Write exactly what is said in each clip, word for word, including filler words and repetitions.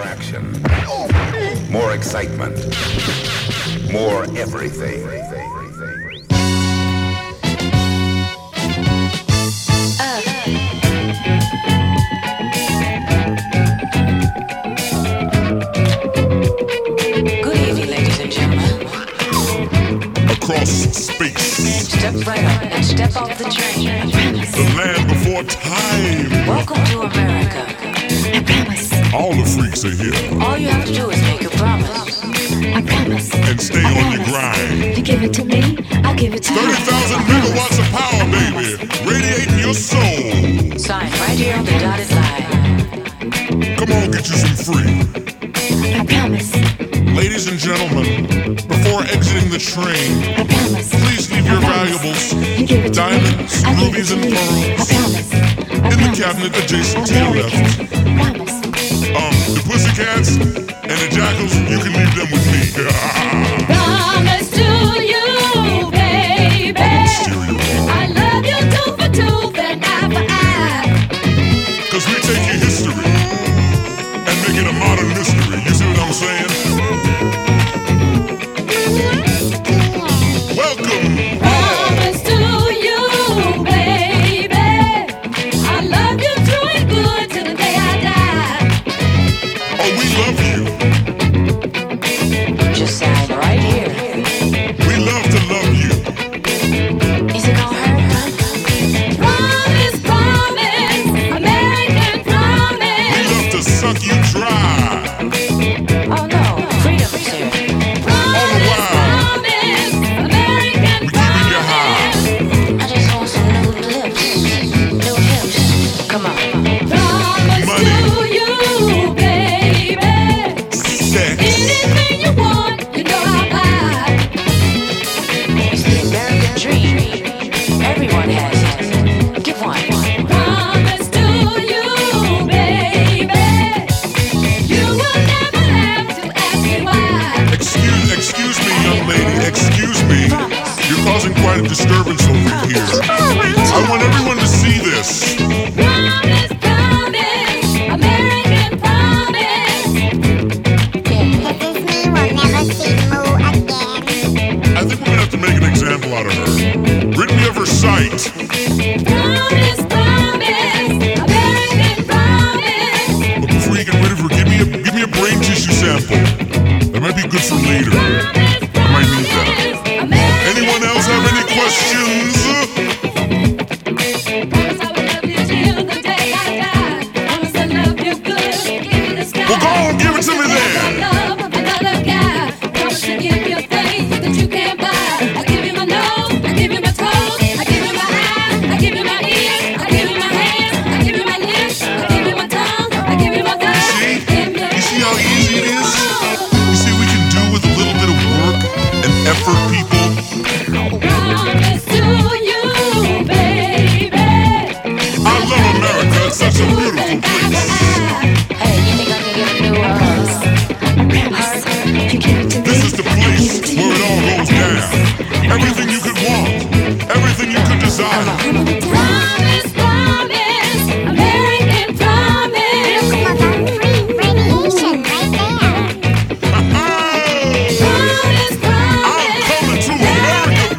action, more excitement, more everything. Good evening, ladies and gentlemen. Across space, Step right up and step off the train. the land before time. Welcome to America. I promise. All the freaks are here. All you have to do is make a promise. I promise. And stay I on your promise. grind. If you give it to me, I'll give it to you. thirty thousand megawatts of power, baby. Radiating your soul. Sign right here on the dotted line. Come on, get you some free. I promise. Ladies and gentlemen, before exiting the train, I promise. please leave I your promise. valuables, You give it to diamonds, me, I'll give it rubies, to and you. I pearls promise. I in the promise. cabinet adjacent to your American. left. Promise. Um, the pussycats and the jackals, you can leave them with me. Promise to you, baby. I love you tooth for tooth and eye for eye. Cause we take your history and make it a modern mystery. You see what I'm saying? Welcome. Promise to you, baby. I love you true and good till the day I die. Oh, we love you. Just sign right here. We love to love you. Is it gonna hurt? Promise, promise, American We promise. love to suck you dry. Oh no, freedom is here. Promise, wow. promise, American We keeping you high. promise. I just want some new lips, new hips. Come on. Promise Money. to you, baby. Sex. Anything you want, you know I'll buy. It's the American dream. Everyone has it. Give one. Promise to you, baby. You will never have to ask me why. Excuse, excuse me, young lady. Excuse me. You're causing quite a disturbance over here. I want everyone to see this. Promise, promise, American promise. Yeah. This me will never see Moo again. I think we're gonna have to make an example out of her. Rid me of her sight. Promise, promise, American promise. But before you get rid of her, give me a give me a brain tissue sample. That might be good for later. Promise, I might need that. promise, American Anyone else have any questions? promise I will love you till the day I die. Promise I love you good, give you the sky. Well, go on, give it to me then. Love another guy. Promise to give you things that you can't buy. I give you my nose, I give you my toes, I give you my eyes, I give you my ears, I give you my hands, I give you my lips, I give you my tongue, I give you my thighs. See? Give me You see how easy it is? You see we can do with a little bit of work and effort, people. promise to you, baby. I love America. It's such a beautiful place. Hey, you think I can get a new uh, heart? This is the place where it all goes down. Everything you could want, everything you could desire. Promise, promise, American promise. Radiation right there. Promise, I'm promise. coming to America,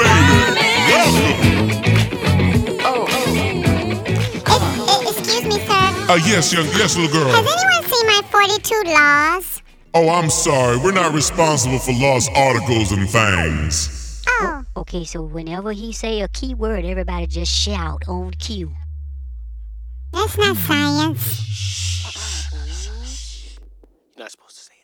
baby. Welcome. Oh, Eh, excuse me, sir. Uh, yes, young, yes, little girl. Has anyone seen my forty-two laws? Oh, I'm sorry. We're not responsible for lost articles and things. Oh, Okay, so whenever he say a key word, everybody just shout on cue. that's not science. You're not supposed to say it.